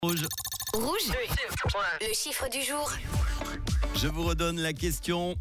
Rouge. Rouge, le chiffre du jour. Je vous redonne la question.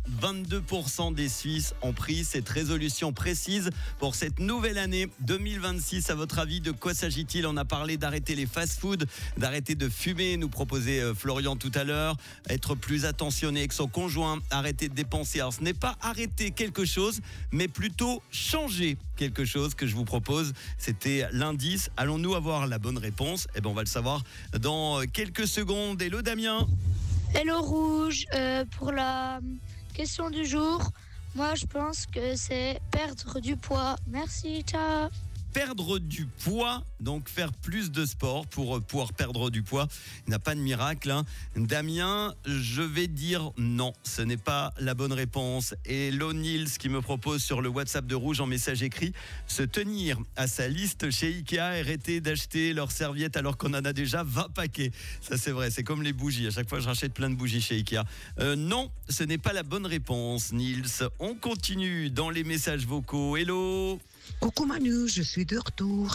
22% des Suisses ont pris cette résolution précise pour cette nouvelle année 2026. À votre avis, de quoi s'agit-il? On a parlé d'arrêter les fast-foods, d'arrêter de fumer, nous proposait Florian tout à l'heure, être plus attentionné avec son conjoint, arrêter de dépenser. Alors ce n'est pas arrêter quelque chose, mais plutôt changer quelque chose que je vous propose. C'était l'indice. Allons-nous avoir la bonne réponse? Eh bien, on va le savoir dans quelques secondes. Hello Damien. Hello Rouge, pour la question du jour, moi je pense que c'est perdre du poids. Merci, ciao. Perdre du poids, donc faire plus de sport pour pouvoir perdre du poids. Il n'y a pas de miracle, hein. Damien, je vais dire non, ce n'est pas la bonne réponse. Et Nils qui me propose sur le WhatsApp de Rouge en message écrit, se tenir à sa liste chez Ikea et arrêter d'acheter leurs serviettes alors qu'on en a déjà 20 paquets. Ça c'est vrai, c'est comme les bougies. À chaque fois je rachète plein de bougies chez Ikea. Non, ce n'est pas la bonne réponse, Nils. On continue dans les messages vocaux. Hello. Coucou Manu, je suis de retour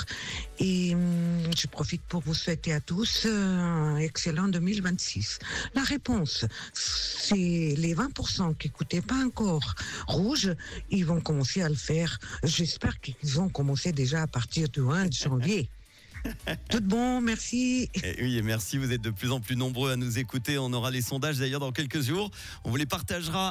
et je profite pour vous souhaiter à tous un excellent 2026. La réponse, c'est les 20% qui n'écoutaient pas encore Rouge, ils vont commencer à le faire. J'espère qu'ils vont commencer déjà à partir du 1 janvier. Tout bon, merci. Et oui, et merci, vous êtes de plus en plus nombreux à nous écouter. On aura les sondages d'ailleurs dans quelques jours. On vous les partagera.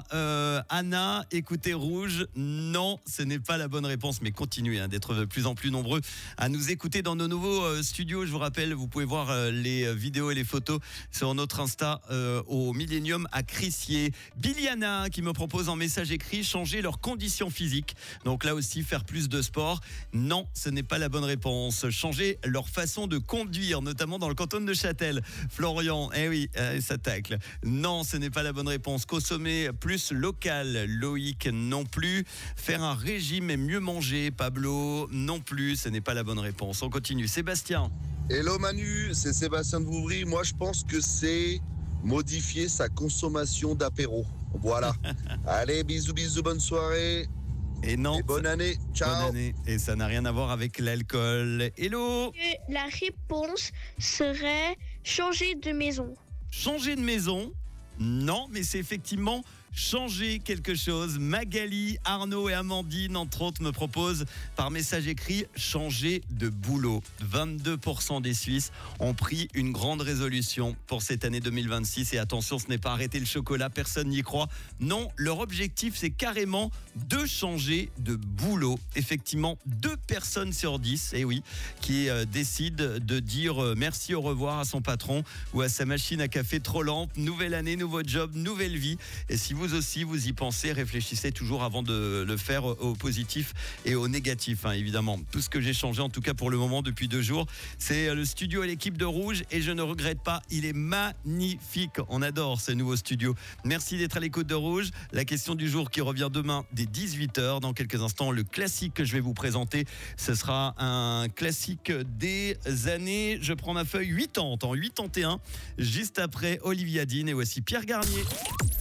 Anna, écoutez Rouge. Non, ce n'est pas la bonne réponse, mais continuez d'être de plus en plus nombreux à nous écouter dans nos nouveaux studios. Je vous rappelle, vous pouvez voir les vidéos et les photos sur notre Insta au Millennium à Crissier. Biliana qui me propose en message écrit changer leurs conditions physiques. Donc là aussi, faire plus de sport. Non, ce n'est pas la bonne réponse. Changer leur façon de conduire, notamment dans le canton de Châtel. Florian, oui, ça tacle. Non, ce n'est pas la bonne réponse. Consommer plus local. Loïc, non plus. Faire un régime et mieux manger. Pablo, non plus. Ce n'est pas la bonne réponse. On continue. Sébastien. Hello Manu, c'est Sébastien de Vouvry. Moi, je pense que c'est modifier sa consommation d'apéro. Voilà. Allez, bisous, bonne soirée. Et non. Et bonne année. Ciao. Bonne année. Et ça n'a rien à voir avec l'alcool. Hello. La réponse serait changer de maison. Changer de maison? Non, mais c'est effectivement changer quelque chose. Magali, Arnaud et Amandine, entre autres, me proposent par message écrit changer de boulot. 22% des Suisses ont pris une grande résolution pour cette année 2026. Et attention, ce n'est pas arrêter le chocolat, personne n'y croit. Non, leur objectif, c'est carrément de changer de boulot. Effectivement, 2 personnes sur 10, et oui, qui décident de dire merci, au revoir à son patron ou à sa machine à café trop lente. Nouvelle année, nouveau job, nouvelle vie. Et si vous aussi, vous y pensez, réfléchissez toujours avant de le faire au positif et au négatif, évidemment. Tout ce que j'ai changé, en tout cas pour le moment, depuis 2 jours, c'est le studio et l'équipe de Rouge et je ne regrette pas, il est magnifique. On adore ce nouveau studio. Merci d'être à l'écoute de Rouge. La question du jour qui revient demain dès 18h. Dans quelques instants, le classique que je vais vous présenter, ce sera un classique des années, je prends ma feuille, 80, en 81, juste après Olivia Dean et voici Pierre Garnier.